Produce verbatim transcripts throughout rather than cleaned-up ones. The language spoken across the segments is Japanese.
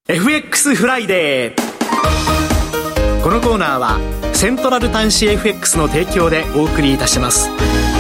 エフエックス フライデー。このコーナーはセントラル端子 エフエックス の提供でお送りいたします。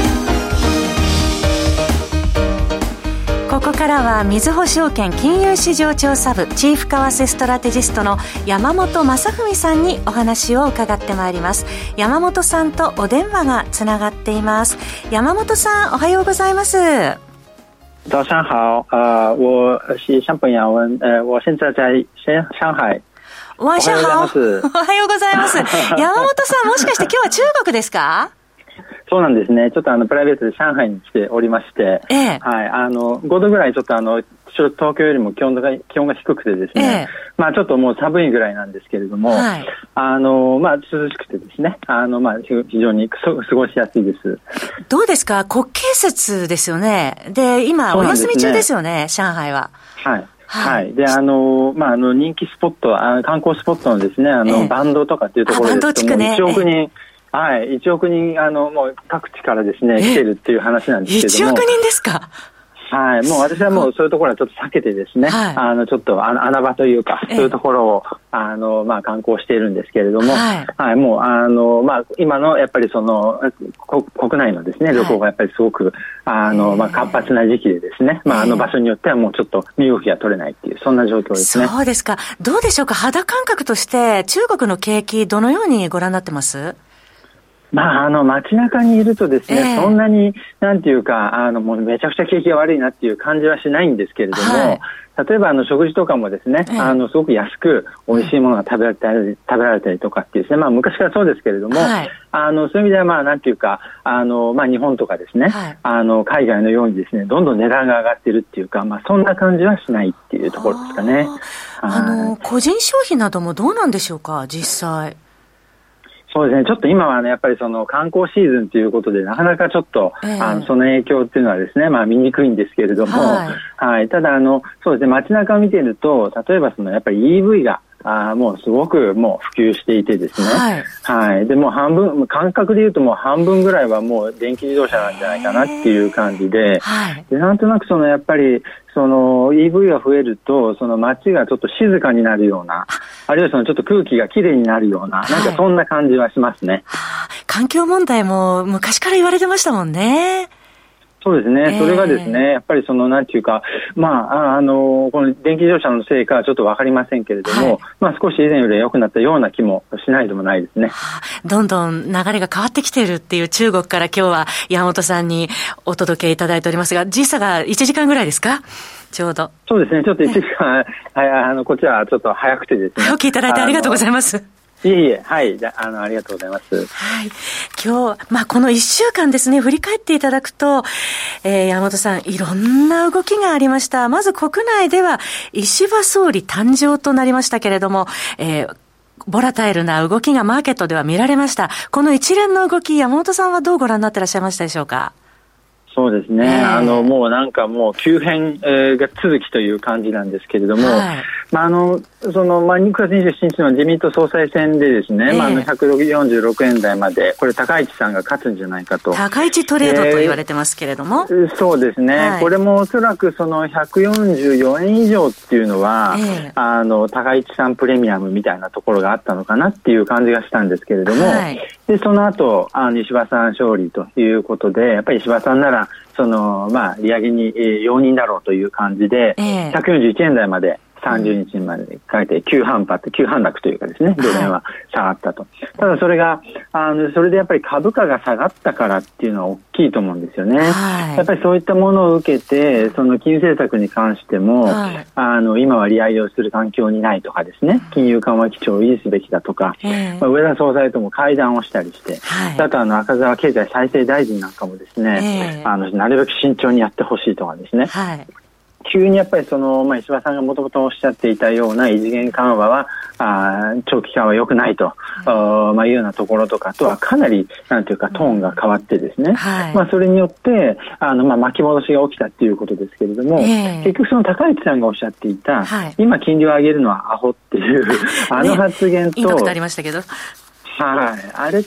ここからはみずほ証券金融市場調査部チーフ為替ストラテジストの山本正文さんにお話を伺ってまいります。山本さんとお電話がつながっています。山本さん、おはようございます。 早上好，呃，我是山本洋文，呃，我现在在上海。 晚上好。おはようございます。山本さん、もしかして今日は中国ですか？ そうなんですね。ちょっとあのプライベートで上海に来ておりまして、ええ、はい、あのごどぐらいちょっとあの東京よりも気温が気温が低くてですね、ええ、まあちょっともう寒いぐらいなんですけれども、はい、あのまあ涼しくてですね、あのまあ非常に過ごしやすいです。 どうですか？国慶節ですよね。で今お休み中ですよね、上海は。 はい。はい。で、あの、まあ、あの、人気スポット、あ観光スポットのですね、あの、ええ、バンドとかっていうところですと、ね、いちおくにん、ええ、はい、いちおくにん、あの、もう各地からですね、来てるっていう話なんですけども。 いちおくにんですか？ はい。もう私はもうそういうところはちょっと避けてですね、はい、あの、ちょっと穴場というか、そういうところを、あの、まあ、観光しているんですけれども、はい。はい、もう、あの、まあ、今の、やっぱりその、国内のですね、旅行がやっぱりすごく、はい、あの、まあ、活発な時期でですね、まあ、あの場所によってはもうちょっと身動きが取れないっていう、そんな状況ですね。 そうですか。どうでしょうか？肌感覚として、中国の景気、どのようにご覧になってます？ まあ、あの、街中にいるとですね、えー、そんなに、なんていうか、あの、もうめちゃくちゃ景気が悪いなっていう感じはしないんですけれども、はい、例えば、あの、食事とかもですね、えー、あの、すごく安く美味しいものが食べられたり、食べられたりとかっていうですね、まあ、昔からそうですけれども、はい、あの、そういう意味では、まあ、なんていうか、あの、まあ、日本とかですね、はい、あの、海外のようにですね、どんどん値段が上がってるっていうか、まあ、そんな感じはしないっていうところですかね。 あの、個人消費などもどうなんでしょうか、実際。 そうですね。ちょっと今はね、やっぱりその観光シーズンということで、なかなかちょっと、えー、あのその影響っていうのはですね、まあ見にくいんですけれども、はい。はい、ただ、あの、そうですね、街中を見ていると、例えばその、やっぱり イーブイ が、あもうすごくもう普及していてですね。はい。はい。で、もう半分、感覚で言うともう半分ぐらいはもう電気自動車なんじゃないかなっていう感じで、はい。で、なんとなくそのやっぱり、その イーブイ が増えると、その街がちょっと静かになるような、あるいはそのちょっと空気がきれいになるような、はい、なんかそんな感じはしますね。 はあ、環境問題も昔から言われてましたもんね。 そうですね。それがですね、やっぱりその、なんていうか、まあ、あの、この電気自動車のせいかはちょっとわかりませんけれども、はい、まあ少し以前より良くなったような気もしないでもないですね。 はあ、どんどん流れが変わってきているっていう中国から今日は山本さんにお届けいただいておりますが、時差がいちじかんぐらいですか？ちょうど。 そうですね。ちょっといちじかん、はい、あの、こっちはちょっと早くてですね。 早起きいただいてありがとうございます。 いえいえ、はい、あの、ありがとうございます。はい。 今日、まあ、この一週間ですね、振り返っていただくと、えー、山本さん、いろんな動きがありました。まず国内では、石破総理誕生となりましたけれども、えー、ボラタイルな動きがマーケットでは見られました。この一連の動き、山本さんはどうご覧になっていらっしゃいましたでしょうか？ そうですね、えー、あのもうなんかもう急変、えー、が続きという感じなんですけれども、はい、まああのそのまあにがつにじゅうしちにちの自民党総裁選でですね、えー、まああのひゃくよんじゅうろくえん台までこれ高市さんが勝つんじゃないかと。 高市トレードと言われてますけれども、えー、そうですね、はい、これもおそらくそのひゃくよんじゅうよえん以上っていうのは、えー、あの高市さんプレミアムみたいなところがあったのかなっていう感じがしたんですけれども、はい、でその後あの石破さん勝利ということで、やっぱり石破さんならそのまあ利上げに、えー、容認だろうという感じで、えー、ひゃくよんじゅういちえん台までさんじゅうにちまでかけて急反発、急反落というかですね、ドル円は下がったと。ただそれが、あの、それでやっぱり株価が下がったからっていうのは大きいと思うんですよね。はい、やっぱりそういったものを受けて、その金融政策に関しても、はい、あの、今は利上げをする環境にないとかですね、金融緩和基調を維持すべきだとか、まあ、上田総裁とも会談をしたりして、はい、あとあの、赤澤経済再生大臣なんかもですね、あの、なるべく慎重にやってほしいとかですね。はい、急にやっぱりその、まあ、石破さんがもともとおっしゃっていたような異次元緩和はあ長期間は良くないと、はい、まあ、いうようなところとかとはかなりなんていうかトーンが変わってですね、はい、まあ、それによってあの、まあ、巻き戻しが起きたっていうことですけれども、えー、結局その高市さんがおっしゃっていた、はい、今金利を上げるのはアホっていうあの発言と、 ね、インパクトありましたけど、 はい、あれと、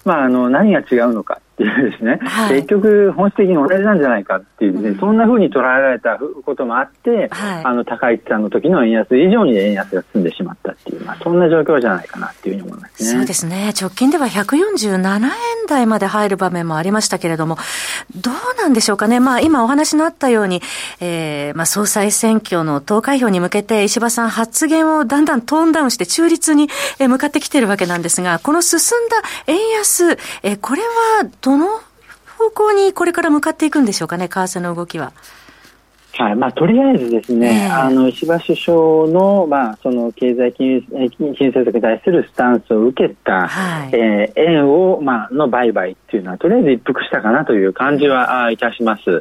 まあ、あの何が違うのかっていうですね、はい、結局本質的に同じなんじゃないかっていうですね、うん、そんな風に捉えられたこともあって、はい、あの高市さんの時の円安以上に円安が進んでしまったっていう、まあ、そんな状況じゃないかなっていうふうに思いますね。 そうですね。直近ではひゃくよんじゅうななえん台まで入る場面もありましたけれども、どうなんでしょうかね。まあ今お話のあったように、えー、まあ総裁選挙の投開票に向けて石破さん発言をだんだんトーンダウンして中立に向かってきているわけなんですが、この進んだ円安、えー、これはどの方向にこれから向かっていくんでしょうかね、為替の動きは。 はい、まあ、とりあえずですね、えー、あの石破首相の、まあ、その経済金融、金融政策に対するスタンスを受けた、はい、えー、円を、まあ、の売買っていうのはとりあえず一服したかなという感じはいたします。はい、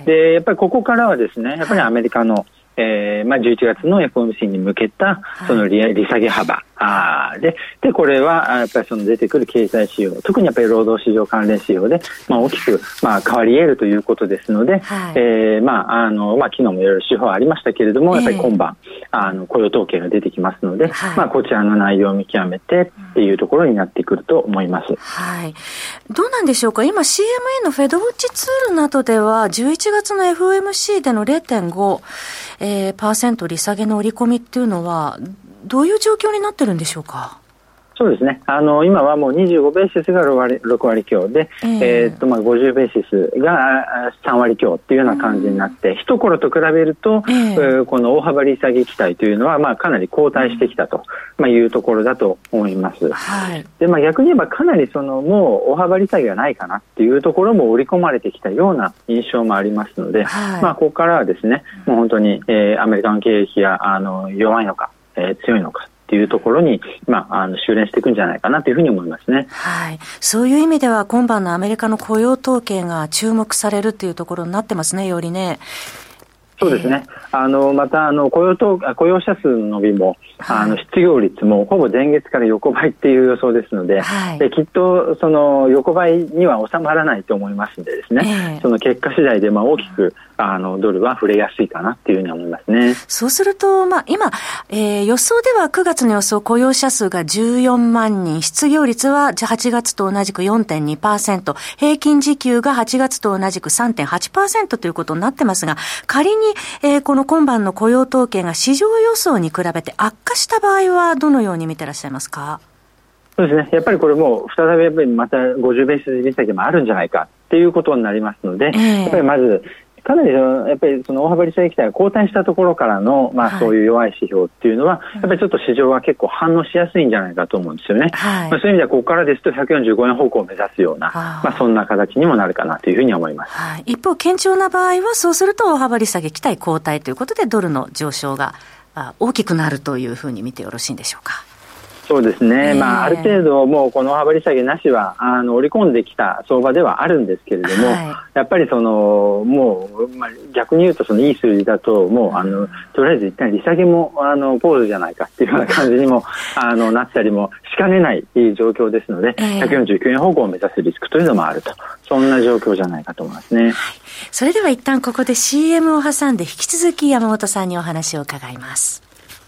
でやっぱりここからはですね、やっぱりアメリカの、はい、えーまあ、じゅういちがつの エフオーエムシー に向けたその 利, 利下げ幅、はい、あででこれはやっぱりその出てくる経済指標、特にやっぱり労働市場関連指標で、まあ、大きく、まあ、変わり得るということですので、はい、えーまああのまあ、昨日もいろいろ指標ありましたけれども、やっぱり今晩、えー、あの雇用統計が出てきますので、はい、まあ、こちらの内容を見極めてっていうところになってくると思います。 はい、どうなんでしょうか。今 シーエムエー のフェドウォッチツールなどではじゅういちがつの エフオーエムシー での ゼロテンご、えー、パーセント利下げの織り込みっていうのはどういう状況になってるんでしょうか。 そうですね、あの今はもうにじゅうごベーシスがろく割、ろく割強で、えーえー、っとまあごじゅうベーシスがさん割強っていうような感じになって、うん、一頃と比べると、えー、この大幅利下げ期待というのは、まあ、かなり後退してきたと、まあ、いうところだと思います。はい、でまあ、逆に言えばかなりそのもう大幅利下げがないかなっていうところも織り込まれてきたような印象もありますので、はい、まあ、ここからはですね、もう本当に、えー、アメリカの景気があの弱いのか、えー、強いのかというところに、まあ、あの修練していくんじゃないかなというふうに思いますね。 はい、そういう意味では今晩のアメリカの雇用統計が注目されるというところになってますね、よりね。 そうですね、えー、あのまたあの雇用と雇用者数の伸びも、はい、あの失業率もほぼ前月から横ばいっていう予想ですので、はい、できっとその横ばいには収まらないと思いますのでですね、えー、その結果次第でまあ大きくあのドルは触れやすいかなっていうふうに思いますね。 そうすると、まあ、今、えー、予想ではくがつの予想雇用者数がじゅうよんまんにん、失業率ははちがつと同じく よんてんにパーセント、平均時給がはちがつと同じく さんてんはちパーセント ということになってますが、仮に、えー、この今晩の雇用統計が市場予想に比べて悪化した場合はどのように見てらっしゃいますか。 そうですね、やっぱりこれも再びやっぱりまたごじゅうベーシス利下げもあるんじゃないかっていうことになりますので、えー、やっぱりまずかなりやっぱりその大幅利下げ期待が後退したところからの、まあ、そういう弱い指標っていうのは、はい、やっぱりちょっと市場は結構反応しやすいんじゃないかと思うんですよね。はい、まあ、そういう意味ではここからですとひゃくよんじゅうごえん方向を目指すような、まあ、そんな形にもなるかなというふうに思います。 はい、一方堅調な場合はそうすると大幅利下げ期待後退ということでドルの上昇が大きくなるというふうに見てよろしいんでしょうか。 そうですね、えーまあ、ある程度もうこの大幅利下げなしはあの織り込んできた相場ではあるんですけれども、はい、やっぱりそのもう、まあ、逆に言うとそのいい数字だともうあのとりあえず一旦利下げもあのポーズじゃないかっていうような感じにもあのなったりもしかねない状況ですので、えー、ひゃくよんじゅうきゅうえん方向を目指すリスクというのもあると、そんな状況じゃないかと思いますね。はい、 それでは一旦ここで シーエム を挟んで引き続き山本さんにお話を伺います。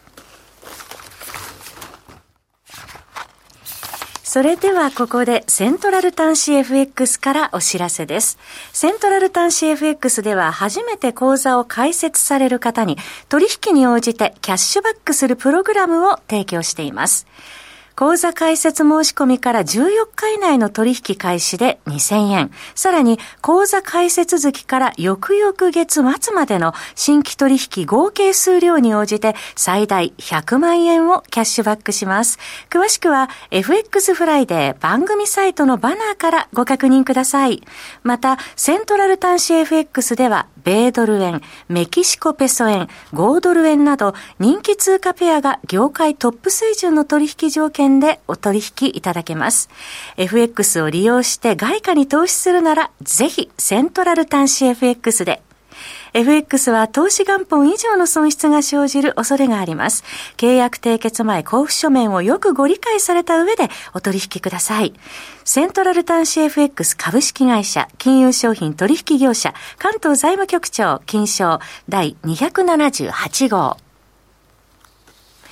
それではここでセントラル端子 エフエックス からお知らせです。セントラル端子 エフエックス では初めて口座を開設される方に取引に応じてキャッシュバックするプログラムを提供しています。口座開設申し込みからじゅうよっか以内の取引開始でにせんえん。さらに口座開設月から翌々月末までの新規取引合計数量に応じて最大ひゃくまんえんをキャッシュバックします。詳しくは エフエックス フライデー番組サイトのバナーからご確認ください。また、セントラル端子 エフエックス では米ドル円、メキシコペソ円、ごドル円など人気通貨ペアが業界トップ水準の取引条件でお取引いただけます。エフエックス を利用して外貨に投資するならぜひセントラル端子 エフエックス で。エフエックス は投資元本以上の損失が生じる恐れがあります。契約締結前交付書面をよくご理解された上でお取引ください。セントラル端子 エフエックス 株式会社金融商品取引業者関東財務局長金商第にひゃくななじゅうはち号。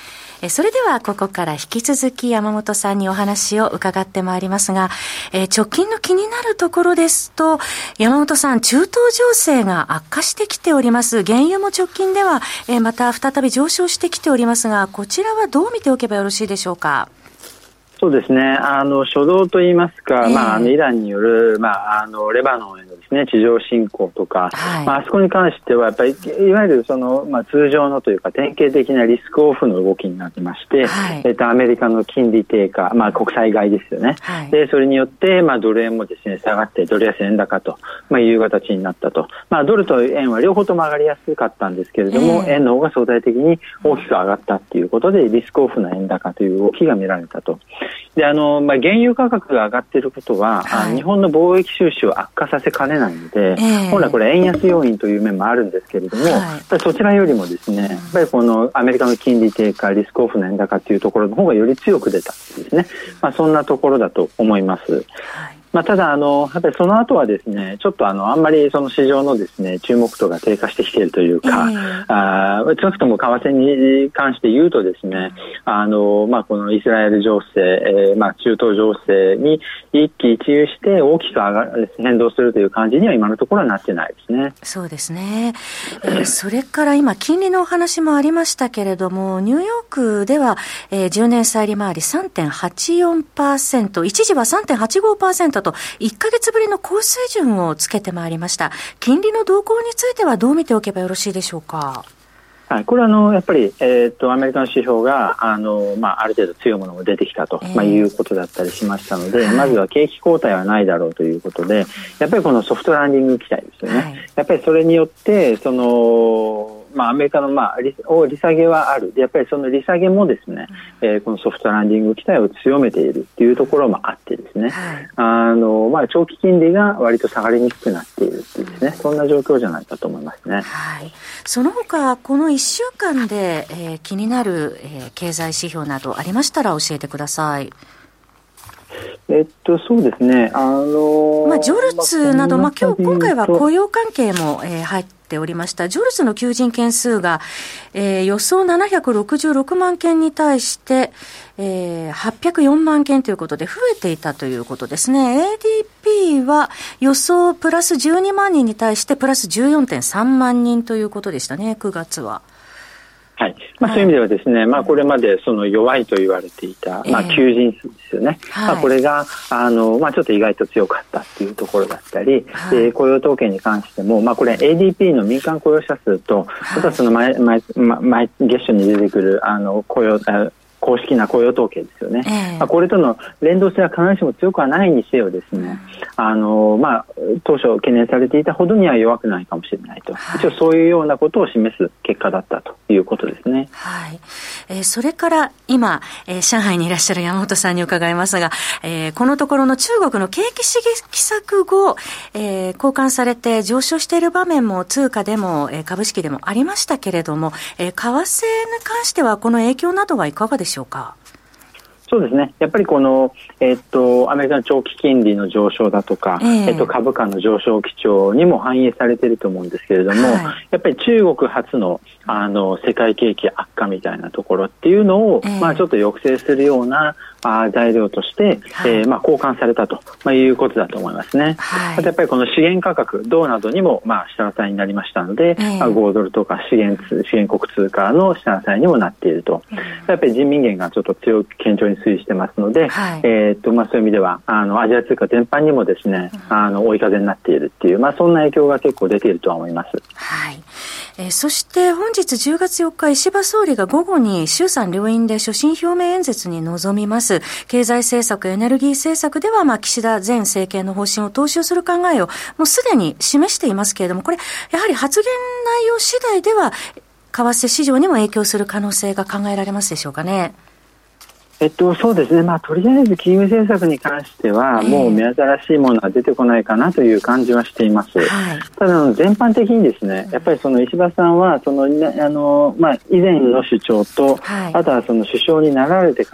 えそれではここから引き続き山本さんにお話を伺ってまいりますが、え直近の気になるところですと、山本さん、中東情勢が悪化してきております。原油も直近では、えまた再び上昇してきておりますが、こちらはどう見ておけばよろしいでしょうか。 そうですね。あの、初動といいますか、えー、まあ、あの、イランによる、まあ、あの、レバノンへのですね、地上侵攻とか、はい、まあ、あそこに関しては、やっぱり、いわゆるその、まあ、通常のというか、典型的なリスクオフの動きになってまして、はい、えっと、アメリカの金利低下、まあ、国債買いですよね。はい、で、それによって、まあ、ドル円もですね、下がって、ドル安円高と、まあ、いう形になったと。まあ、ドルと円は両方とも上がりやすかったんですけれども、えー、円の方が相対的に大きく上がったっていうことで、リスクオフの円高という動きが見られたと。で、あの、まあ、原油価格が上がっていることは、はい、日本の貿易収支を悪化させかねないので、えー、本来これ円安要因という面もあるんですけれども、はい、そちらよりもですね、やっぱりこのアメリカの金利低下、リスクオフの円高というところの方がより強く出たんですね。まあ、そんなところだと思います。はい、まあ、ただあのやっぱりその後はですね、ちょっとあのあんまりその市場のですね注目度が低下してきているというか、えー、あ少なくとも為替に関して言うとですね、あのまあこのイスラエル情勢、えー、まあ中東情勢に一喜一憂して大きく上が変動するという感じには今のところはなってないですね。 そうですね。えー、それから今金利のお話もありましたけれども、ニューヨークでは、えー、じゅうねん債利回り さんてんはちよんパーセント、一時は さんてんはちごパーセントといっかげつぶりの高水準をつけてまいりました。金利の動向についてはどう見ておけばよろしいでしょうか。 はい、これはあのやっぱり、えー、とアメリカの指標があの、まあ、ある程度強いものが出てきたと、えーまあ、いうことだったりしましたので、はい、まずは景気後退はないだろうということで、やっぱりこのソフトランディング期待ですよね、はい、やっぱりそれによってそのまあ、アメリカの、まあ、利, 利下げはある。でやっぱりその利下げもですね、うんえー、このソフトランディング期待を強めているというところもあってですね、はい、あのまあ、長期金利が割と下がりにくくなっているっていうですね、そんな状況じゃないかと思いますね。はい、 その他このいっしゅうかんで、えー、気になる、えー、経済指標などありましたら教えてください。 えっと、そうですね。あのまあ、ジョルツなど、まあ、今日、今回は雇用関係も、えー、入っておりました。ジョルツの求人件数が、えー、予想ななひゃくろくじゅうろくまんけんに対して、えー、はっぴゃくよんまんけんということで増えていたということですね。エーディーピー は予想プラスじゅうにまんにんに対してプラス じゅうよんてんさんまんにんということでしたね、くがつは。 はいまあ、そういう意味ではですね、まあ、これまでその弱いと言われていた、まあ、求人数ですよね、えーまあ、これがあの、まあ、ちょっと意外と強かったっていうところだったり、はい、雇用統計に関しても、まあ、これ エーディーピー の民間雇用者数と、はい、あとはその毎、毎、毎月初に出てくるあの雇用公式な雇用統計ですよね、えーまあ、これとの連動性は必ずしも強くはないにせよですね、あの、まあ、当初懸念されていたほどには弱くないかもしれないと、はい、一応そういうようなことを示す結果だったということですね。 はいえー、それから今、えー、上海にいらっしゃる山本さんに伺いますが、えー、このところの中国の景気刺激策後、えー、交換されて上昇している場面も通貨でも、えー、株式でもありましたけれども、えー、為替に関してはこの影響などはいかがでしょうか。でしょうか。 そうですね。やっぱりこの、えっと、アメリカの長期金利の上昇だとか、えーえっと、株価の上昇基調にも反映されていると思うんですけれども、はい、やっぱり中国発の、あの、世界景気悪化みたいなところっていうのを、えー、まあちょっと抑制するようなあ材料として、はい、えー、まあ交換されたと、まあ、いうことだと思いますね。はい、あとやっぱりこの資源価格、銅などにも、まあ下支えになりましたので、えーまあ、ごドルとか資源通、資源国通貨の下支えにもなっていると。えー、やっぱり人民元がちょっと強く堅調に推移してますので、はい、えー、っと、まあそういう意味では、あの、アジア通貨全般にもですね、うん、あの、追い風になっているっていう、まあそんな影響が結構出ているとは思います。 はい。えー、そして本日じゅうがつよっか、石破総理が午後に衆参両院で所信表明演説に臨みます。経済政策、エネルギー政策では、まあ、岸田前政権の方針を踏襲する考えをもうすでに示していますけれども、これ、やはり発言内容次第では、為替市場にも影響する可能性が考えられますでしょうかね。 えっと、そうですね、まあ、とりあえず金融政策に関しては、もう目新しいものは出てこないかなという感じはしています。はい、ただ、全般的にですね、やっぱりその石破さんは、その、あの、まあ、以前の主張と、はい、あとはその首相になられてから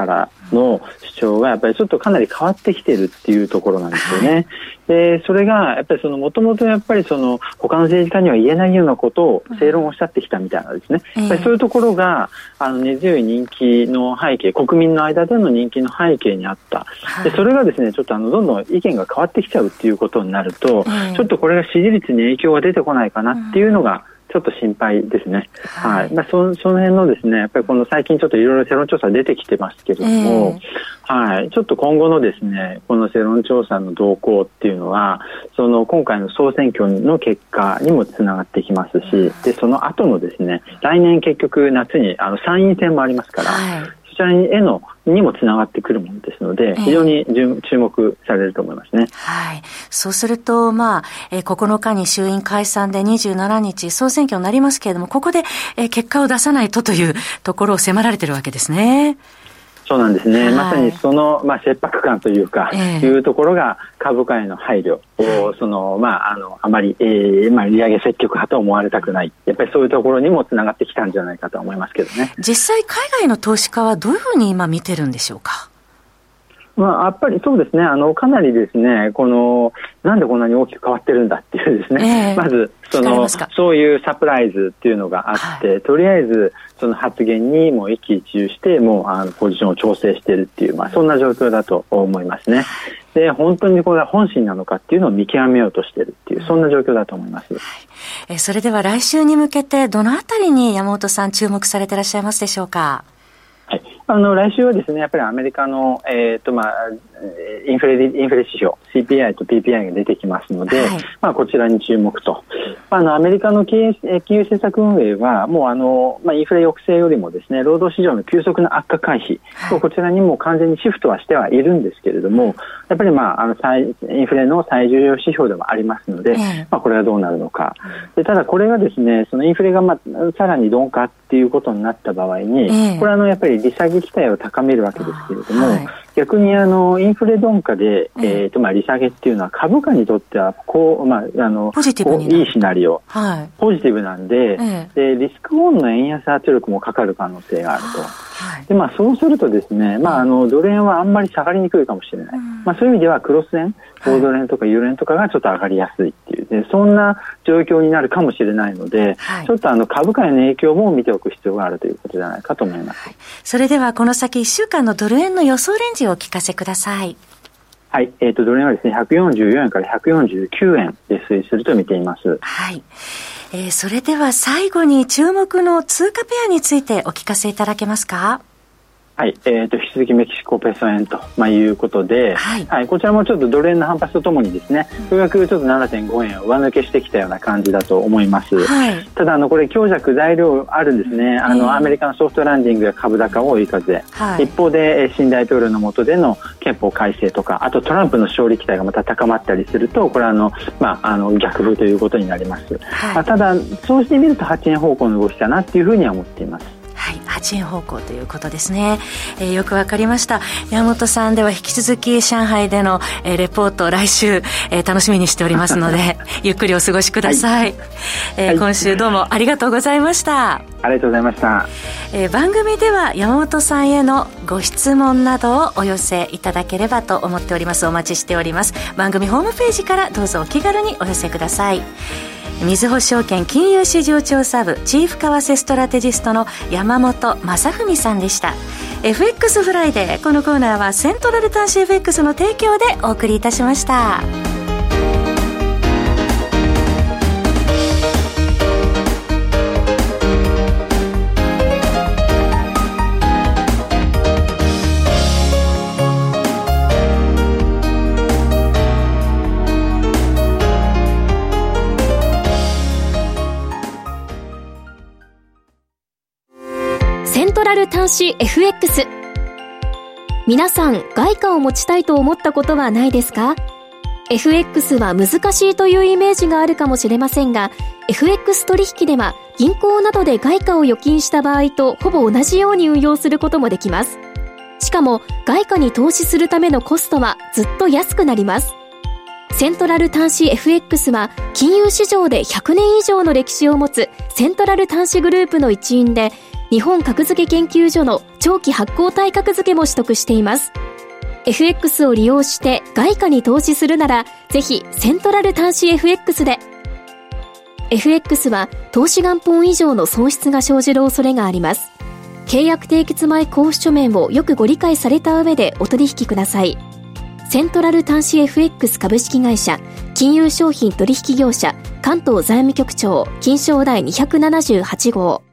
の主張がやっぱりちょっとかなり変わってきてるっていうところなんですよね。はい、でそれがやっぱりそのもともとやっぱりその他の政治家には言えないようなことを正論をおっしゃってきたみたいなですね、うん、やっぱりそういうところがあの根強い人気の背景、国民の間での人気の背景にあった。でそれがですねちょっとあのどんどん意見が変わってきちゃうっていうことになると、うん、ちょっとこれが支持率に影響が出てこないかなっていうのが、うんちょっと心配ですね。はい。はい、まあ、そ、その辺のですね、やっぱりこの最近ちょっといろいろ世論調査出てきてますけれども、えー、はい。ちょっと今後のですね、この世論調査の動向っていうのは、その今回の総選挙の結果にもつながってきますし、で、その後のですね、来年結局夏にあの参院選もありますから、はいそちらへのにもつながってくるものですので、非常に注目されると思いますね。 はい。そうすると、まあ、えー、ここのかに衆院解散でにじゅうしちにち総選挙になりますけれども、ここで、えー、結果を出さないとというところを迫られているわけですね。 そうなんですね。はい、まさにその、まあ、切迫感というか、えー、いうところが株価への配慮を、その、まあ、あの、あまり、えー、まあ、利上げ積極派と思われたくない。やっぱりそういうところにもつながってきたんじゃないかと思いますけどね。 実際、海外の投資家はどういうふうに今見てるんでしょうか。 まあ、やっぱりそうですね。あの、かなりですね、この、なんでこんなに大きく変わってるんだっていうですね。えー、まず、その、そういうサプライズっていうのがあって、はい、とりあえず、その発言にもう一喜一憂して、もう、あの、ポジションを調整しているっていう、まあ、そんな状況だと思いますね。で、本当にこれが本心なのかっていうのを見極めようとしているっていう、そんな状況だと思います。はい、 え、それでは来週に向けて、どのあたりに山本さん注目されていらっしゃいますでしょうか。 はい。あの、来週はですね、やっぱりアメリカの、えっと、まあ、インフレ、インフレ指標、シーピーアイ と ピーピーアイ が出てきますので、はい、まあ、こちらに注目と。まあ、あの、アメリカの金融政策運営は、もうあの、まあ、インフレ抑制よりもですね、労働市場の急速な悪化回避、はい、こちらにも完全にシフトはしてはいるんですけれども、やっぱりまあ、あの、最、インフレの最重要指標でもありますので、はい、まあ、これはどうなるのか。で、ただこれがですね、そのインフレがまあ、さらに鈍化っていうことになった場合に、これはあの、やっぱり利下げ期待を高めるわけですけれども、はい、逆にあのインフレ鈍化で、えーとまあ、利下げっていうのは株価にとってはこう、まあ、あのポジティブになるいいシナリオ、 はい、 ポジティブなんで、ええ、でリスクオンの円安圧力もかかる可能性があると。はい、でまあ、そうするとですね、まあ、あのドル円はあんまり下がりにくいかもしれない、うんまあ、そういう意味ではクロス円、ゴドル円とかユーロ円とかがちょっと上がりやすいっていう、でそんな状況になるかもしれないので、はい、ちょっとあの株価への影響も見ておく必要があるということじゃないかと思います。 それではこの先いっしゅうかんのドル円の予想レンジをお聞かせください。 はい、えーと、ドル円はですね、ひゃくよんじゅうよえんからひゃくよんじゅうきゅうえんで推移すると見ています。 はい。えー、それでは最後に注目の通貨ペアについてお聞かせいただけますか。 はい、えーと、引き続きメキシコペソ円と、まあ、いうことで、はい、はい、こちらもちょっとドル円の反発とともにですね、ようやくちょっと ななてんごえんを上抜けしてきたような感じだと思います。はい、ただ、あの、これ強弱材料あるんですね。あの、うん、アメリカのソフトランディングや株高を追い風。はい、一方で、新大統領の下での憲法改正とか、あとトランプの勝利期待がまた高まったりすると、これはあの、まあ、あの、逆風ということになります。はい、まあ、ただ、そうしてみるとはちえん方向の動きかなっていうふうには思っています。 はい、はちえん方向ということですね。えー、よくわかりました。山本さんでは引き続き上海での、えー、レポート来週、えー、楽しみにしておりますのでゆっくりお過ごしください。はい、えーはい、今週どうもありがとうございました。 ありがとうございました。 えー、番組では山本さんへのご質問などをお寄せいただければと思っております。お待ちしております。番組ホームページからどうぞお気軽にお寄せください。みずほ証券金融市場調査部チーフ為替ストラテジストの山本正文さんでした。 エフエックス フライデー、このコーナーはセントラル端子 エフエックス の提供でお送りいたしました。 セントラル端子 エフエックス。 皆さん外貨を持ちたいと思ったことはないですか？ エフエックス は難しいというイメージがあるかもしれませんが、 エフエックス 取引では銀行などで外貨を預金した場合とほぼ同じように運用することもできます。しかも外貨に投資するためのコストはずっと安くなります。セントラル端子 エフエックス は金融市場でひゃくねん以上の歴史を持つセントラル端子グループの一員で、 日本格付け研究所の長期発行体格付けも取得しています。エフエックス を利用して外貨に投資するなら、ぜひセントラル端子 エフエックス で。エフエックス は投資元本以上の損失が生じる恐れがあります。契約締結前交付書面をよくご理解された上でお取引ください。セントラル端子 エフエックス 株式会社、金融商品取引業者、関東財務局長、金商第にひゃくななじゅうはち号。